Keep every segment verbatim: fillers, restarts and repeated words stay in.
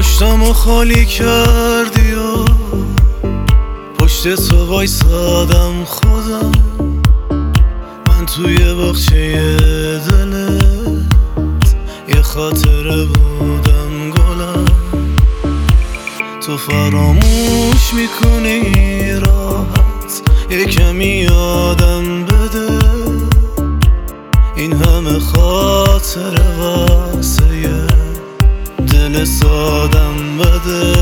پشتمو خالی کردی و پشت تو وایسادم خودم، من توی باغچه دلت یه خاطره بودم گلم. تو فراموش میکنی راحت، یه کمی یادم بده این همه خاطره واسه یه دل سادم بده.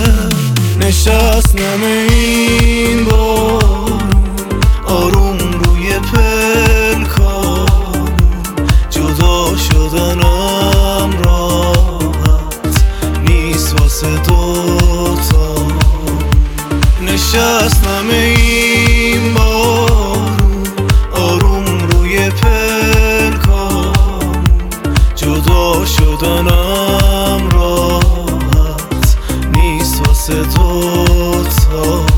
نشستم این بارون آروم روی پلکان، جدا شدنم راحت نیست واسه دوتا. نشستم این بارون آروم روی پلکان، جدا شدنم راحت نیست واسه دوتا.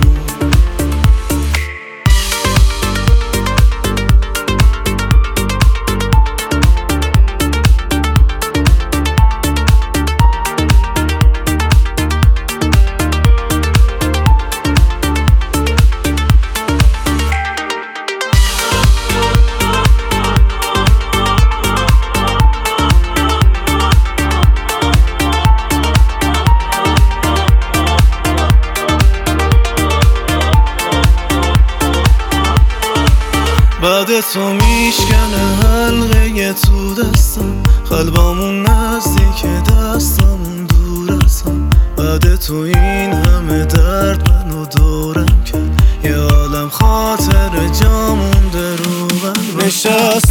بعد تو میشکنه حلقه تو دستم، قلبمون نزدیک دستمون دور ازم. بعد تو این همه درد منو دورم کرد، یه عالم خاطر جا مونده رو قلبم. نشست